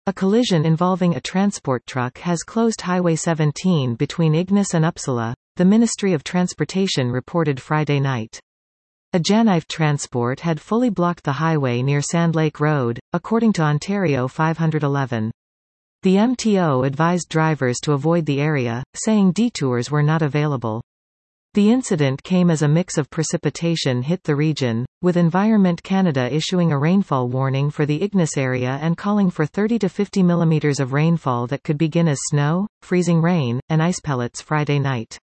A collision involving a transport truck has closed Highway 17 between Ignis and Uppsala, the Ministry of Transportation reported Friday night. A Janive transport had fully blocked the highway near Sand Lake Road, according to Ontario 511. The MTO advised drivers to avoid the area, saying detours were not available. The incident came as a mix of precipitation hit the region, with Environment Canada issuing a rainfall warning for the Ignis area and calling for 30 to 50 mm of rainfall that could begin as snow, freezing rain, and ice pellets Friday night.